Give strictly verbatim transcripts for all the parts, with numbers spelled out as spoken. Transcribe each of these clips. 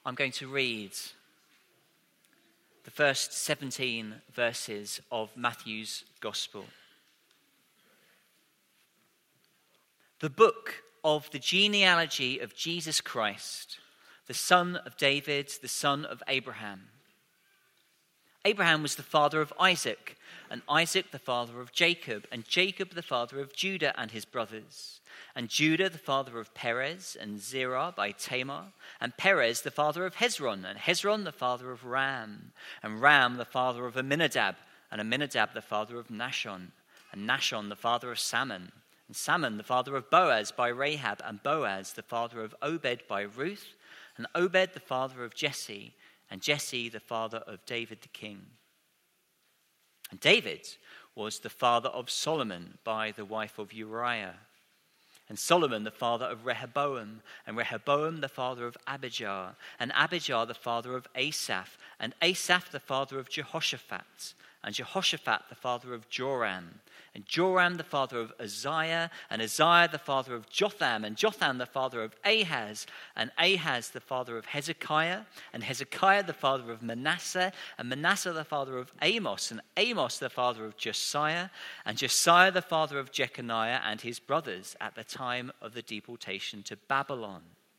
I'm going to read the first seventeen verses of Matthew's Gospel. The book of the genealogy of Jesus Christ, the son of David, the son of Abraham. Abraham was the father of Isaac, and Isaac the father of Jacob, and Jacob the father of Judah and his brothers, and Judah the father of Perez, and Zerah by Tamar, and Perez the father of Hezron, and Hezron the father of Ram, and Ram the father of Amminadab, and Amminadab the father of Nahshon, and Nahshon the father of Salmon, and Salmon the father of Boaz by Rahab, and Boaz the father of Obed by Ruth, and Obed the father of Jesse, and Jesse the father of David the king. And David was the father of Solomon by the wife of Uriah, and Solomon the father of Rehoboam, and Rehoboam the father of Abijah, and Abijah the father of Asaph, and Asaph the father of Jehoshaphat, and Jehoshaphat the father of Joram, and Joram the father of Uzziah, and Uzziah the father of Jotham, and Jotham the father of Ahaz, and Ahaz the father of Hezekiah, and Hezekiah the father of Manasseh, and Manasseh the father of Amos, and Amos the father of Josiah, and Josiah the father of Jeconiah and his brothers at the time of the deportation to Babylon.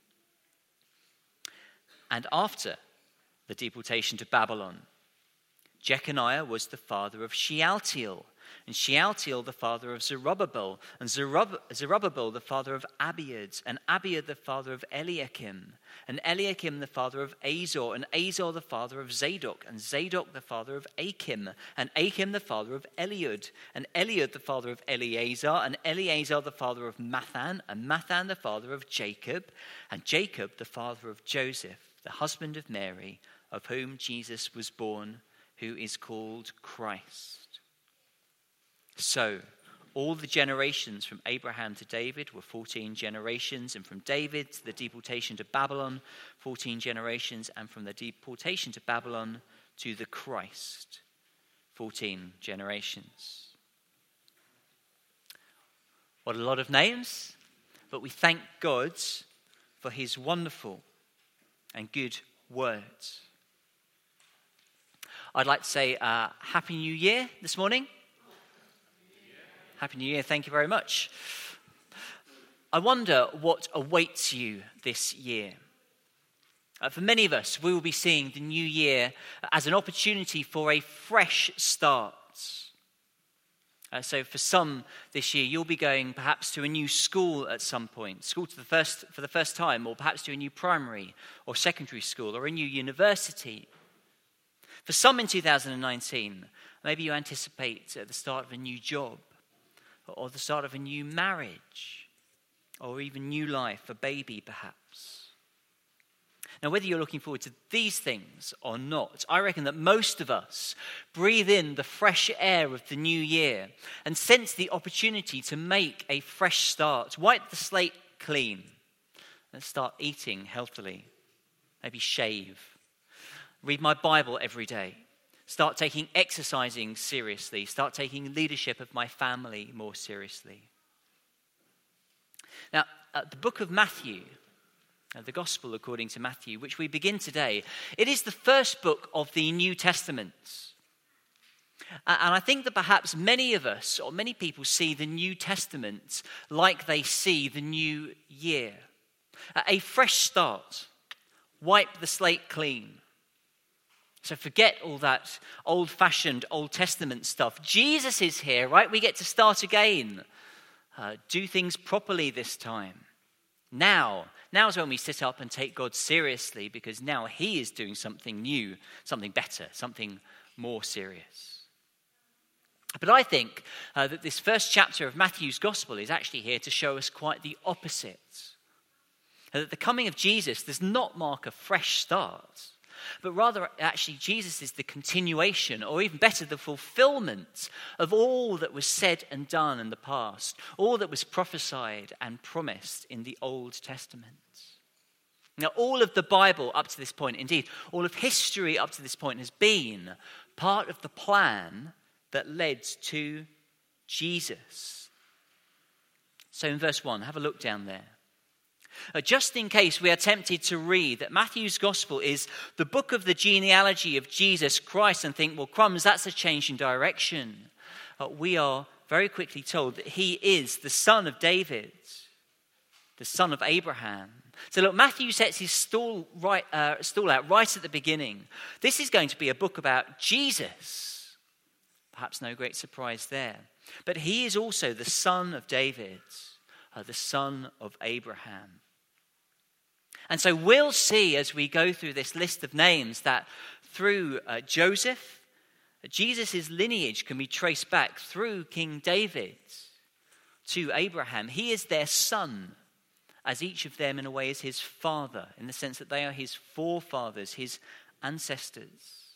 And after the deportation to Babylon, Jeconiah was the father of Shealtiel, and Shealtiel the father of Zerubbabel, and Zerub- Zerubbabel the father of Abiud, and Abiud the father of Eliakim, and Eliakim the father of Azor, and Azor the father of Zadok, and Zadok the father of Achim, and Achim the father of Eliud, and Eliud the father of Eleazar, and Eleazar the father of Mathan, and Mathan the father of Jacob, and Jacob the father of Joseph, the husband of Mary, of whom Jesus was born, who is called Christ. So, all the generations from Abraham to David were fourteen generations, and from David to the deportation to Babylon, fourteen generations, and from the deportation to Babylon to the Christ, fourteen generations. What a lot of names, but we thank God for his wonderful and good words. I'd like to say uh, Happy New Year this morning. Happy New Year, thank you very much. I wonder what awaits you this year. Uh, for many of us, we will be seeing the new year as an opportunity for a fresh start. Uh, so for some this year, you'll be going perhaps to a new school at some point, school to the first, for the first time, or perhaps to a new primary or secondary school or a new university. For some in two thousand nineteen, maybe you anticipate uh, the start of a new job, or the start of a new marriage, or even new life, a baby perhaps. Now, whether you're looking forward to these things or not, I reckon that most of us breathe in the fresh air of the new year and sense the opportunity to make a fresh start, wipe the slate clean, and start eating healthily, maybe shave, read my Bible every day, start taking exercising seriously, start taking leadership of my family more seriously. Now, uh, the book of Matthew, uh, the Gospel according to Matthew, which we begin today, it is the first book of the New Testament. Uh, and I think that perhaps many of us, or many people, see the New Testament like they see the new year. Uh, a fresh start, wipe the slate clean. So forget all that old-fashioned Old Testament stuff. Jesus is here, right? We get to start again. Uh, do things properly this time. Now, now is when we sit up and take God seriously, because now he is doing something new, something better, something more serious. But I think uh, that this first chapter of Matthew's Gospel is actually here to show us quite the opposite. Uh, that the coming of Jesus does not mark a fresh start, but rather, actually, Jesus is the continuation, or even better, the fulfillment of all that was said and done in the past, all that was prophesied and promised in the Old Testament. Now, all of the Bible up to this point, indeed, all of history up to this point has been part of the plan that led to Jesus. So in verse one, have a look down there. Uh, just in case we are tempted to read that Matthew's gospel is the book of the genealogy of Jesus Christ and think, well, crumbs, that's a change in direction. Uh, we are very quickly told that he is the son of David, the son of Abraham. So look, Matthew sets his stall, right, uh, stall out right at the beginning. This is going to be a book about Jesus. Perhaps no great surprise there. But he is also the son of David, uh, the son of Abraham. And so we'll see as we go through this list of names that through uh, Joseph, Jesus' lineage can be traced back through King David to Abraham. He is their son, as each of them in a way is his father, in the sense that they are his forefathers, his ancestors.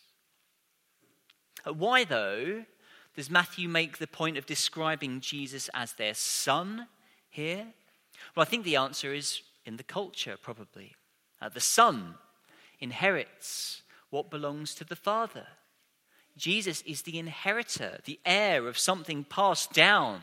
Why, though, does Matthew make the point of describing Jesus as their son here? Well, I think the answer is in the culture, probably. Uh, the son inherits what belongs to the father. Jesus is the inheritor, the heir of something passed down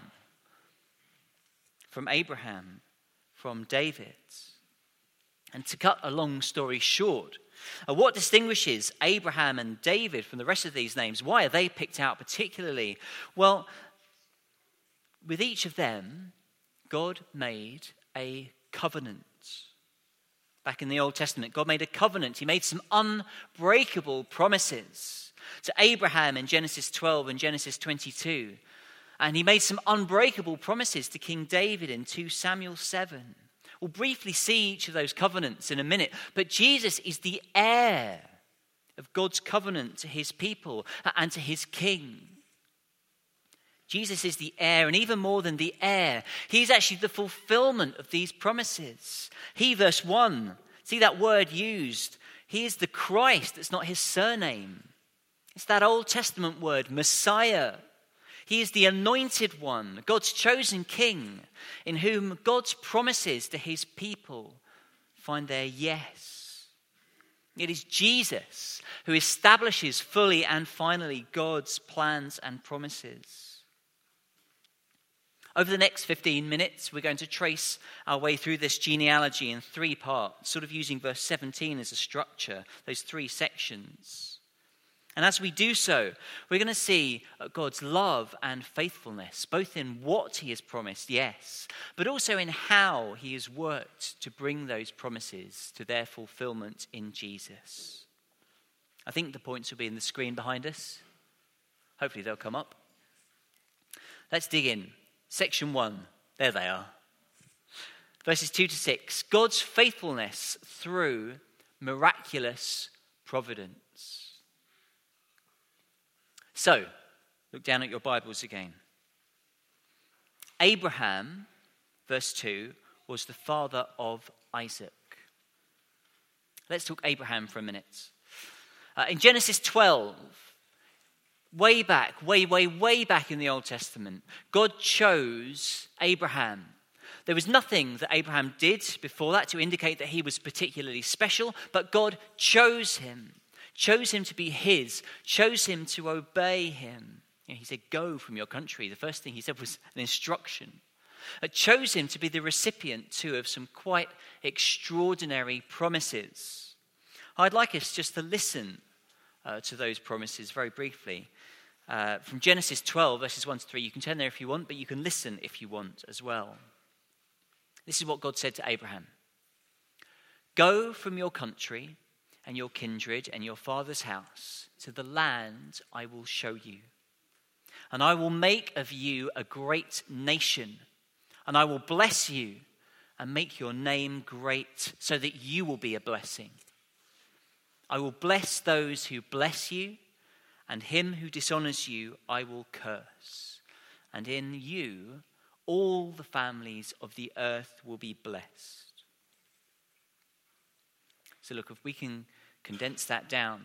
from Abraham, from David. And to cut a long story short, uh, what distinguishes Abraham and David from the rest of these names? Why are they picked out particularly? Well, with each of them, God made a covenant. Back in the Old Testament, God made a covenant. He made some unbreakable promises to Abraham in Genesis twelve and Genesis twenty-two. And he made some unbreakable promises to King David in Second Samuel seven. We'll briefly see each of those covenants in a minute. But Jesus is the heir of God's covenant to his people and to his king. Jesus is the heir, and even more than the heir, he's actually the fulfillment of these promises. He, verse one, see that word used. He is the Christ. It's not his surname. It's that Old Testament word, Messiah. He is the anointed one, God's chosen king, in whom God's promises to his people find their yes. It is Jesus who establishes fully and finally God's plans and promises. Over the next fifteen minutes, we're going to trace our way through this genealogy in three parts, sort of using verse seventeen as a structure, those three sections. And as we do so, we're going to see God's love and faithfulness, both in what he has promised, yes, but also in how he has worked to bring those promises to their fulfillment in Jesus. I think the points will be in the screen behind us. Hopefully they'll come up. Let's dig in. Section one, there they are. Verses two to six, God's faithfulness through miraculous providence. So, look down at your Bibles again. Abraham, verse two, was the father of Isaac. Let's talk Abraham for a minute. Uh, in Genesis twelve, way back, way, way, way back in the Old Testament, God chose Abraham. There was nothing that Abraham did before that to indicate that he was particularly special, but God chose him, chose him to be his, chose him to obey him. You know, he said, go from your country. The first thing he said was an instruction. It chose him to be the recipient, too, of some quite extraordinary promises. I'd like us just to listen uh, to those promises very briefly. Uh, from Genesis twelve, verses one to three, you can turn there if you want, but you can listen if you want as well. This is what God said to Abraham. Go from your country and your kindred and your father's house to the land I will show you. And I will make of you a great nation, and I will bless you and make your name great so that you will be a blessing. I will bless those who bless you, and him who dishonors you I will curse. And in you all the families of the earth will be blessed. So look, if we can condense that down.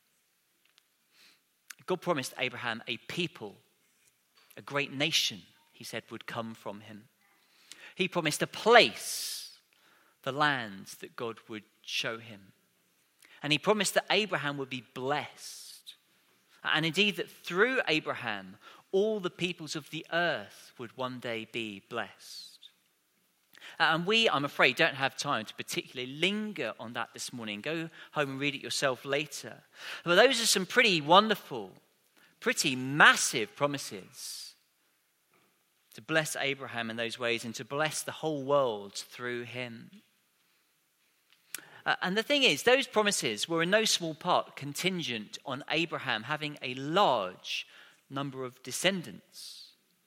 God promised Abraham a people, a great nation, he said, would come from him. He promised a place, the land that God would show him. And he promised that Abraham would be blessed. And indeed that through Abraham, all the peoples of the earth would one day be blessed. And we, I'm afraid, don't have time to particularly linger on that this morning. Go home and read it yourself later. But those are some pretty wonderful, pretty massive promises to bless Abraham in those ways and to bless the whole world through him. Uh, and the thing is, those promises were in no small part contingent on Abraham having a large number of descendants.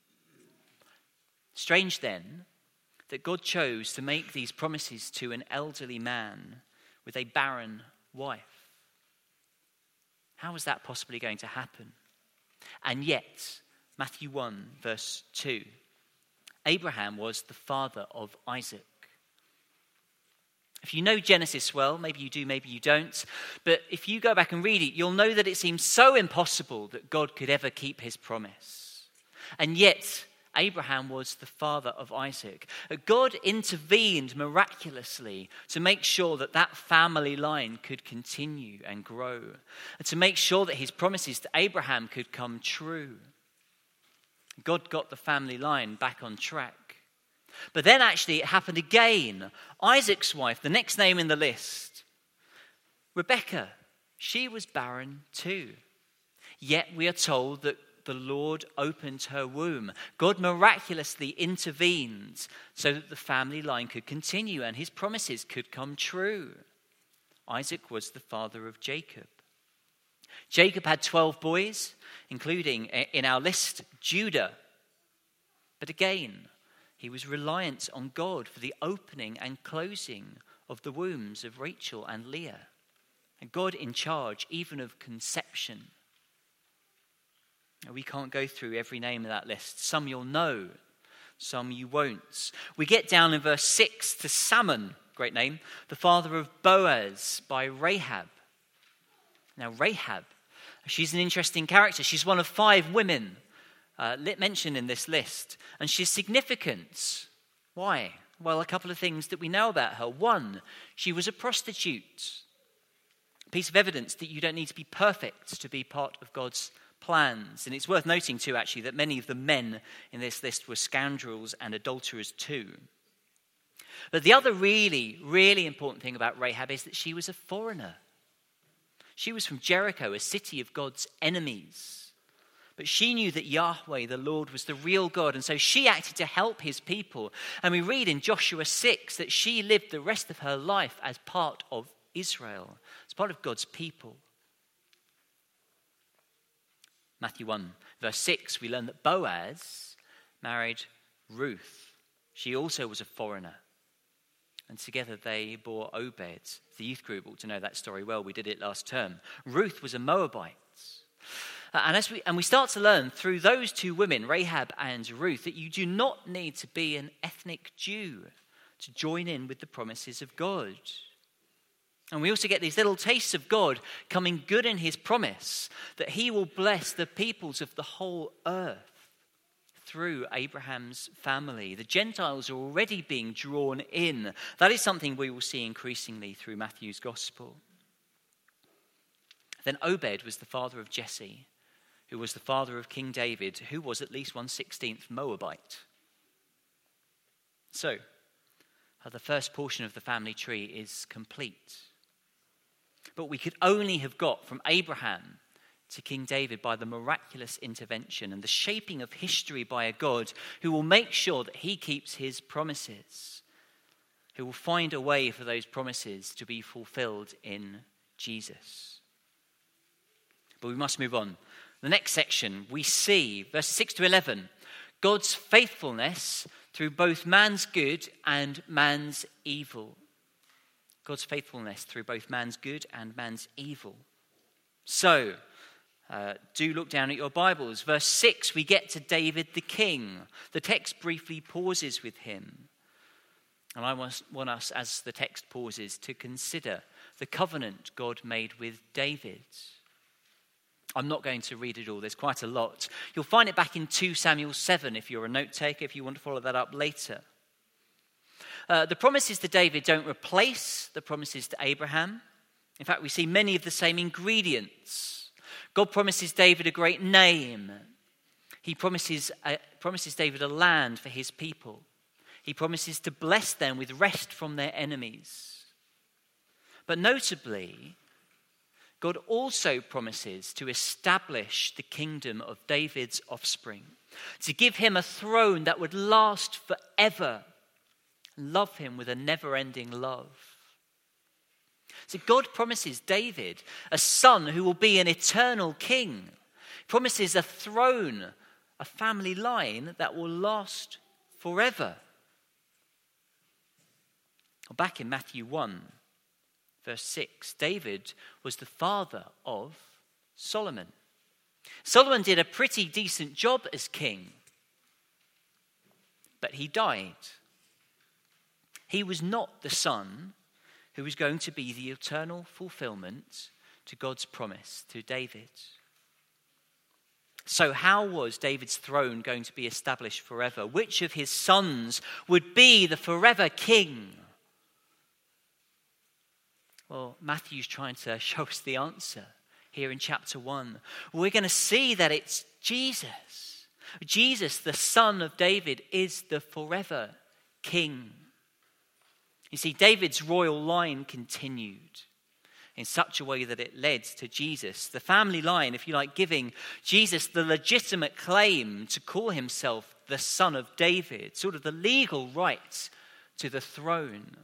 Strange then that God chose to make these promises to an elderly man with a barren wife. How was that possibly going to happen? And yet, Matthew one, verse two, Abraham was the father of Isaac. If you know Genesis well, maybe you do, maybe you don't, but if you go back and read it, you'll know that it seems so impossible that God could ever keep his promise. And yet, Abraham was the father of Isaac. God intervened miraculously to make sure that that family line could continue and grow, and to make sure that his promises to Abraham could come true. God got the family line back on track. But then actually it happened again. Isaac's wife, the next name in the list, Rebekah, she was barren too. Yet we are told that the Lord opened her womb. God miraculously intervened so that the family line could continue and his promises could come true. Isaac was the father of Jacob. Jacob had twelve boys, including in our list Judah. But again, he was reliant on God for the opening and closing of the wombs of Rachel and Leah. And God in charge even of conception. We can't go through every name of that list. Some you'll know, some you won't. We get down in verse six to Salmon, great name, the father of Boaz by Rahab. Now Rahab, she's an interesting character. She's one of five women uh, mentioned in this list. And she's significant. Why? Well, a couple of things that we know about her. One, she was a prostitute. A piece of evidence that you don't need to be perfect to be part of God's plans. And it's worth noting too, actually, that many of the men in this list were scoundrels and adulterers too. But the other really, really important thing about Rahab is that she was a foreigner. She was from Jericho, a city of God's enemies. But she knew that Yahweh, the Lord, was the real God. And so she acted to help his people. And we read in Joshua six that she lived the rest of her life as part of Israel, as part of God's people. Matthew one, verse six, we learn that Boaz married Ruth. She also was a foreigner. And together they bore Obed. The youth group ought to know that story well. We did it last term. Ruth was a Moabite. And as we and we start to learn through those two women, Rahab and Ruth, that you do not need to be an ethnic Jew to join in with the promises of God. And we also get these little tastes of God coming good in his promise that he will bless the peoples of the whole earth through Abraham's family. The Gentiles are already being drawn in. That is something we will see increasingly through Matthew's gospel. Then Obed was the father of Jesse, who was the father of King David, who was at least one sixteenth Moabite. So, the first portion of the family tree is complete. But we could only have got from Abraham to King David by the miraculous intervention and the shaping of history by a God who will make sure that he keeps his promises, who will find a way for those promises to be fulfilled in Jesus. But we must move on. The next section, we see, verses six to eleven, God's faithfulness through both man's good and man's evil. God's faithfulness through both man's good and man's evil. So, uh, do look down at your Bibles. Verse six, we get to David the king. The text briefly pauses with him. And I want, want us, as the text pauses, to consider the covenant God made with David. I'm not going to read it all. There's quite a lot. You'll find it back in Second Samuel seven if you're a note taker, if you want to follow that up later. Uh, the promises to David don't replace the promises to Abraham. In fact, we see many of the same ingredients. God promises David a great name. He promises, uh, promises David a land for his people. He promises to bless them with rest from their enemies. But notably, God also promises to establish the kingdom of David's offspring, to give him a throne that would last forever, love him with a never-ending love. So God promises David a son who will be an eternal king. He promises a throne, a family line that will last forever. Back in Matthew one, verse six, David was the father of Solomon. Solomon did a pretty decent job as king, but he died. He was not the son who was going to be the eternal fulfillment to God's promise to David. So how was David's throne going to be established forever? Which of his sons would be the forever king? Well, Matthew's trying to show us the answer here in chapter one. We're going to see that it's Jesus. Jesus, the son of David, is the forever king. You see, David's royal line continued in such a way that it led to Jesus. The family line, if you like, giving Jesus the legitimate claim to call himself the son of David, sort of the legal right to the throne.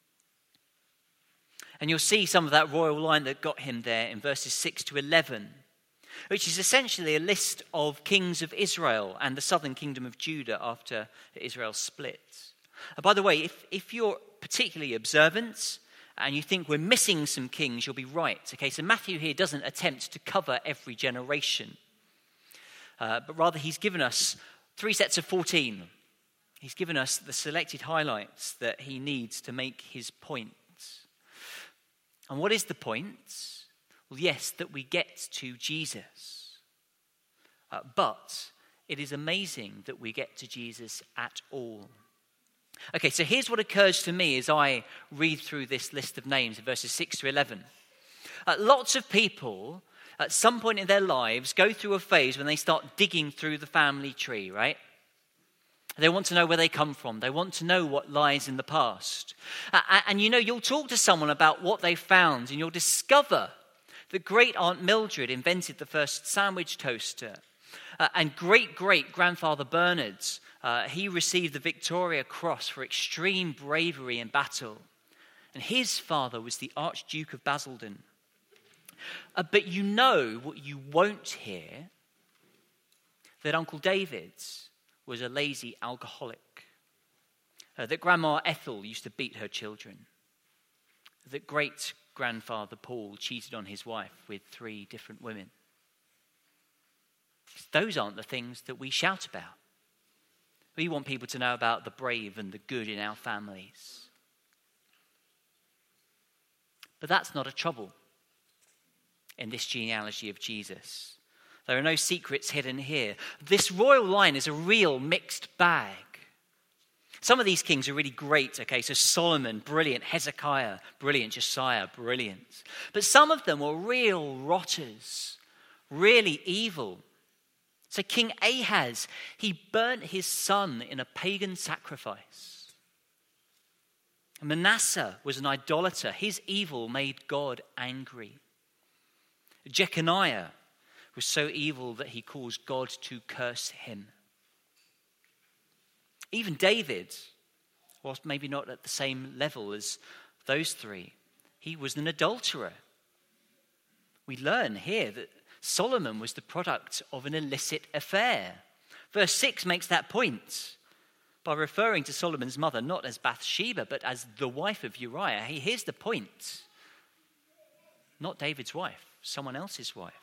And you'll see some of that royal line that got him there in verses six to eleven, which is essentially a list of kings of Israel and the southern kingdom of Judah after Israel split. And by the way, if, if you're particularly observant and you think we're missing some kings, you'll be right. Okay, so Matthew here doesn't attempt to cover every generation, uh, but rather he's given us three sets of fourteen. He's given us the selected highlights that he needs to make his point. And what is the point? Well, yes, that we get to Jesus. Uh, but it is amazing that we get to Jesus at all. Okay, so here's what occurs to me as I read through this list of names in verses six to eleven. Uh, lots of people at some point in their lives go through a phase when they start digging through the family tree, right? They want to know where they come from. They want to know what lies in the past. Uh, and you know, you'll talk to someone about what they found and you'll discover that great Aunt Mildred invented the first sandwich toaster. Uh, and great-great-grandfather Bernard, uh, he received the Victoria Cross for extreme bravery in battle. And his father was the Archduke of Basildon. Uh, but you know what you won't hear? That Uncle David's was a lazy alcoholic, uh, that Grandma Ethel used to beat her children, that great-grandfather Paul cheated on his wife with three different women. Those aren't the things that we shout about. We want people to know about the brave and the good in our families. But that's not a trouble in this genealogy of Jesus. There are no secrets hidden here. This royal line is a real mixed bag. Some of these kings are really great. Okay, so Solomon, brilliant. Hezekiah, brilliant. Josiah, brilliant. But some of them were real rotters, really evil. So King Ahaz, he burnt his son in a pagan sacrifice. Manasseh was an idolater. His evil made God angry. Jeconiah was so evil that he caused God to curse him. Even David, whilst maybe not at the same level as those three, he was an adulterer. We learn here that Solomon was the product of an illicit affair. Verse six makes that point by referring to Solomon's mother not as Bathsheba, but as the wife of Uriah. Hey, here's the point. Not David's wife, someone else's wife.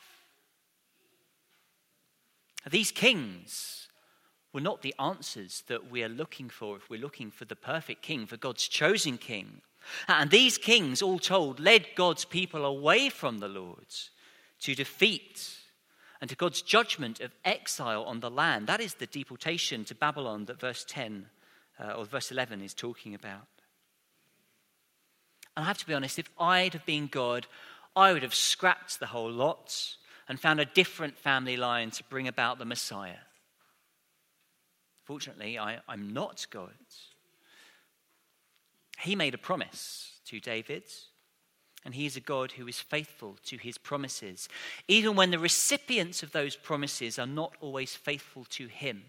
These kings were not the answers that we are looking for if we're looking for the perfect king, for God's chosen king. And these kings, all told, led God's people away from the Lord to defeat and to God's judgment of exile on the land. That is the deportation to Babylon that verse ten uh, or verse eleven is talking about. And I have to be honest, if I'd have been God, I would have scrapped the whole lot and found a different family line to bring about the Messiah. Fortunately, I, I'm not God. He made a promise to David, and he is a God who is faithful to his promises, even when the recipients of those promises are not always faithful to him.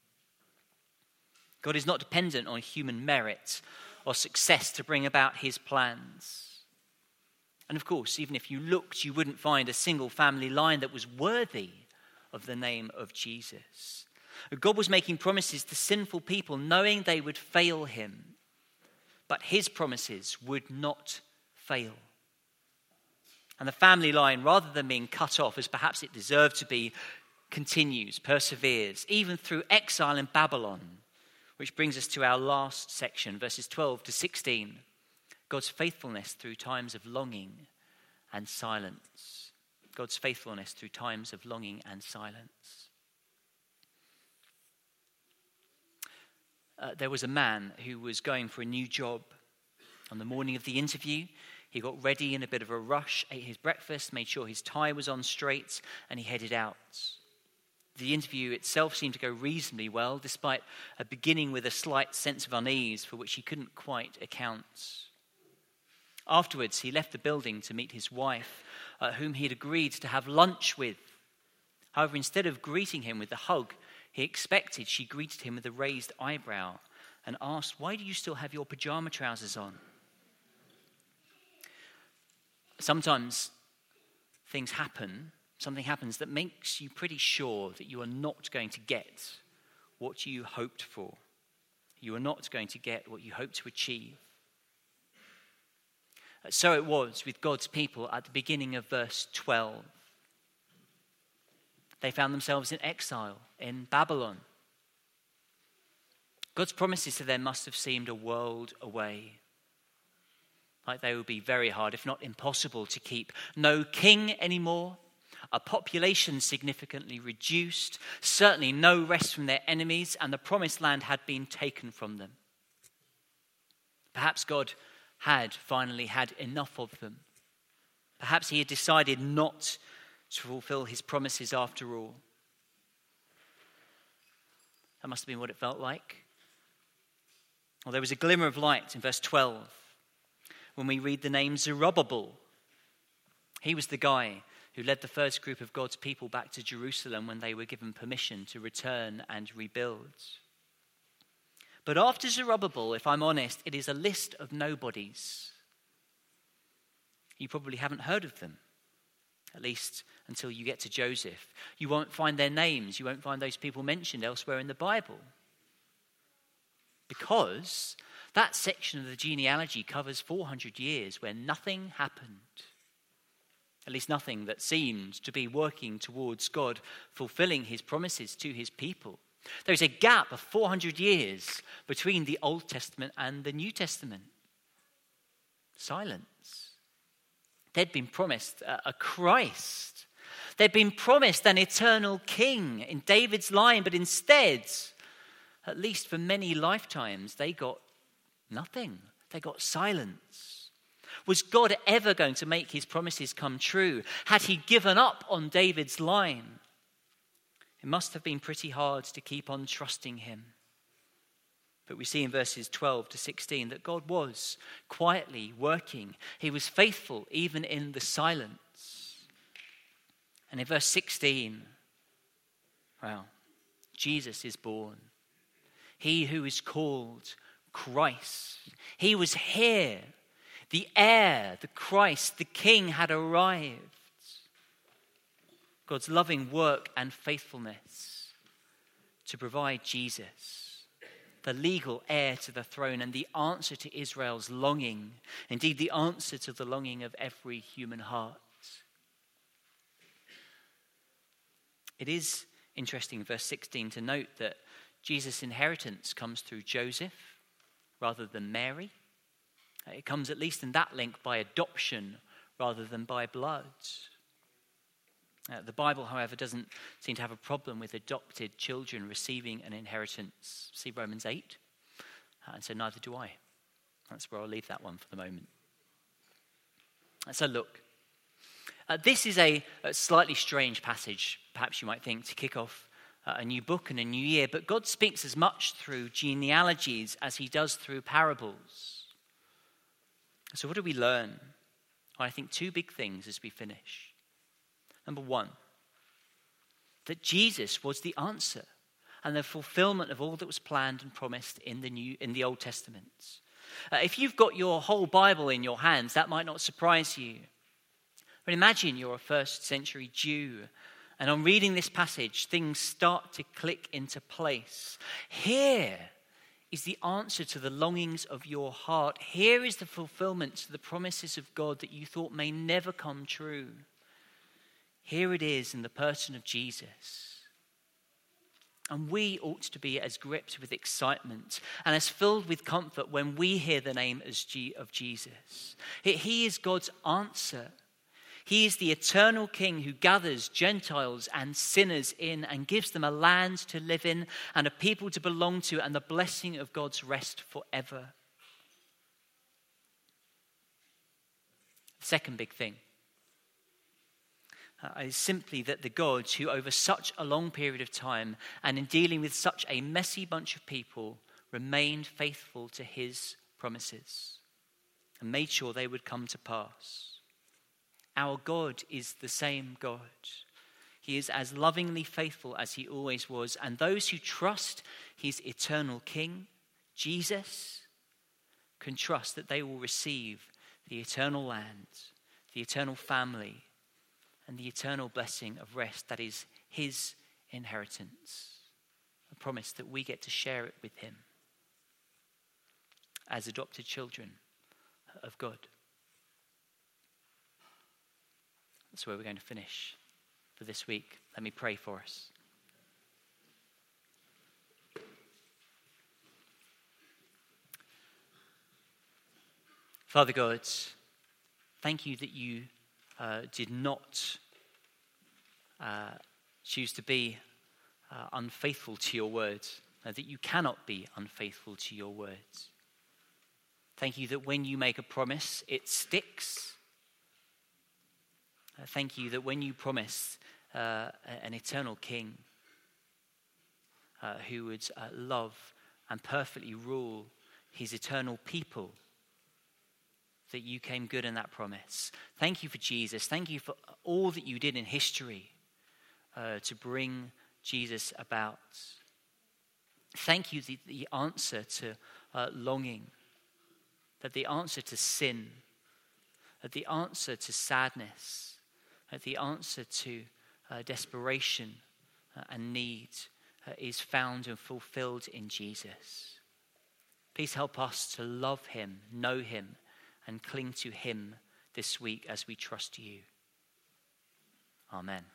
God is not dependent on human merit or success to bring about his plans. And of course, even if you looked, you wouldn't find a single family line that was worthy of the name of Jesus. God was making promises to sinful people, knowing they would fail him. But his promises would not fail. And the family line, rather than being cut off as perhaps it deserved to be, continues, perseveres, even through exile in Babylon, which brings us to our last section, verses twelve to sixteen. God's faithfulness through times of longing and silence. God's faithfulness through times of longing and silence. Uh, there was a man who was going for a new job. On the morning of the interview, he got ready in a bit of a rush, ate his breakfast, made sure his tie was on straight, and he headed out. The interview itself seemed to go reasonably well, despite a beginning with a slight sense of unease for which he couldn't quite account. Afterwards, he left the building to meet his wife, uh, whom he had agreed to have lunch with. However, instead of greeting him with a hug he expected, she greeted him with a raised eyebrow and asked, "Why do you still have your pajama trousers on?" Sometimes things happen, something happens that makes you pretty sure that you are not going to get what you hoped for. You are not going to get what you hoped to achieve. So it was with God's people at the beginning of verse twelve. They found themselves in exile in Babylon. God's promises to them must have seemed a world away. Like they would be very hard, if not impossible, to keep. No king anymore, a population significantly reduced, certainly no rest from their enemies, and the promised land had been taken from them. Perhaps God had finally had enough of them. Perhaps he had decided not to fulfill his promises after all. That must have been what it felt like. Well, there was a glimmer of light in verse twelve when we read the name Zerubbabel. He was the guy who led the first group of God's people back to Jerusalem when they were given permission to return and rebuild. But after Zerubbabel, if I'm honest, it is a list of nobodies. You probably haven't heard of them, at least until you get to Joseph. You won't find their names. You won't find those people mentioned elsewhere in the Bible. Because that section of the genealogy covers four hundred years where nothing happened. At least nothing that seemed to be working towards God fulfilling his promises to his people. There's a gap of four hundred years between the Old Testament and the New Testament. Silence. They'd been promised a Christ. They'd been promised an eternal king in David's line, but instead, at least for many lifetimes, they got nothing. They got silence. Was God ever going to make his promises come true? Had he given up on David's line? It must have been pretty hard to keep on trusting him. But we see in verses twelve to sixteen that God was quietly working. He was faithful even in the silence. And in verse sixteen, well, Jesus is born. He who is called Christ. He was here. The heir, the Christ, the King had arrived. God's loving work and faithfulness to provide Jesus, the legal heir to the throne and the answer to Israel's longing, indeed the answer to the longing of every human heart. It is interesting in verse sixteen to note that Jesus' inheritance comes through Joseph rather than Mary. It comes at least in that link by adoption rather than by blood. Uh, the Bible, however, doesn't seem to have a problem with adopted children receiving an inheritance. See Romans eight. Uh, and so neither do I. That's where I'll leave that one for the moment. So look, uh, this is a, a slightly strange passage, perhaps you might think, to kick off uh, a new book and a new year. But God speaks as much through genealogies as he does through parables. So what do we learn? Well, I think two big things as we finish. Number one, that Jesus was the answer and the fulfillment of all that was planned and promised in the New, in the Old Testament. Uh, if you've got your whole Bible in your hands, that might not surprise you. But imagine you're a first century Jew, and on reading this passage, things start to click into place. Here is the answer to the longings of your heart. Here is the fulfillment to the promises of God that you thought may never come true. Here it is in the person of Jesus. And we ought to be as gripped with excitement and as filled with comfort when we hear the name of Jesus. He is God's answer. He is the eternal King who gathers Gentiles and sinners in and gives them a land to live in and a people to belong to and the blessing of God's rest forever. The second big thing uh, is simply that the God who over such a long period of time and in dealing with such a messy bunch of people remained faithful to his promises and made sure they would come to pass. Our God is the same God. He is as lovingly faithful as he always was. And those who trust his eternal King, Jesus, can trust that they will receive the eternal land, the eternal family, and the eternal blessing of rest that is his inheritance. A promise that we get to share it with him as adopted children of God. That's where we're going to finish for this week. Let me pray for us. Father God, thank you that you uh, did not uh, choose to be uh, unfaithful to your words, uh, that you cannot be unfaithful to your words. Thank you that when you make a promise, it sticks. Uh, thank you that when you promise uh, an eternal King uh, who would uh, love and perfectly rule his eternal people, that you came good in that promise. Thank you for Jesus. Thank you for all that you did in history uh, to bring Jesus about. Thank you that the answer to uh, longing, that the answer to sin, that the answer to sadness, that the answer to uh, desperation uh, and need uh, is found and fulfilled in Jesus. Please help us to love him, know him, and cling to him this week as we trust you. Amen.